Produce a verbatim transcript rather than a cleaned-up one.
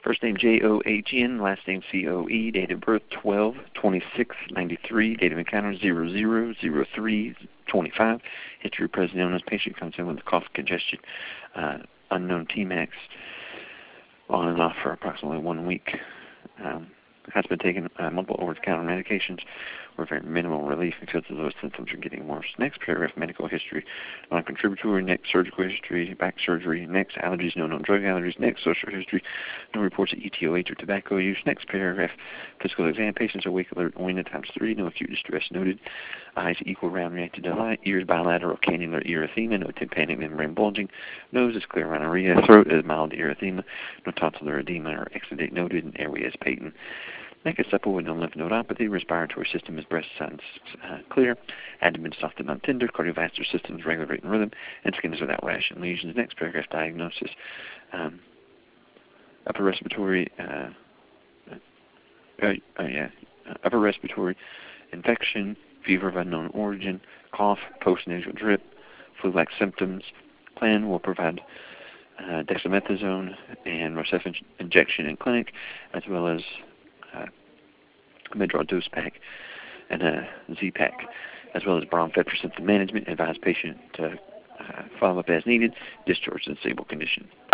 First name J O H N, last name C O E, date of birth twelve twenty-six ninety-three, date of encounter zero zero zero three twenty-five. History of present illness. Patient comes in with cough, congestion, uh, unknown T max, on and off for approximately one week. Um, has been taking uh, multiple over-the-counter medications with very minimal relief because of those symptoms are getting worse. Next paragraph, medical history. Non-contributory, next surgical history, back surgery, next allergies, no known drug allergies, next social history, no reports of E T O H or tobacco use. Next paragraph, physical exam. Patients awake, alert, oriented, times three, no acute distress noted. Eyes equal, round, reacted to light. Ears bilateral, cannular erythema, no tympanic membrane bulging. Nose is clear, rhinorrhea. Throat is mild erythema, no tonsillar edema or exudate noted, and airway is patent. Neck is supple with no lymph nodopathy. Respiratory system is breast signs uh, clear. Abdomen soft and not tender. Cardiovascular system is regular rate and rhythm. And skin is without rash and lesions. Next paragraph, diagnosis. Um, upper respiratory, uh, uh, uh, yeah, uh, upper respiratory infection, fever of unknown origin, cough, postnasal drip, flu-like symptoms. Plan will provide uh, dexamethasone and Rocephin injection in clinic, as well as uh, Medrol dose pack and a Z-pack, as well as Brom-Fed for symptom management. Advise patient to uh, follow up as needed. Discharge in stable condition.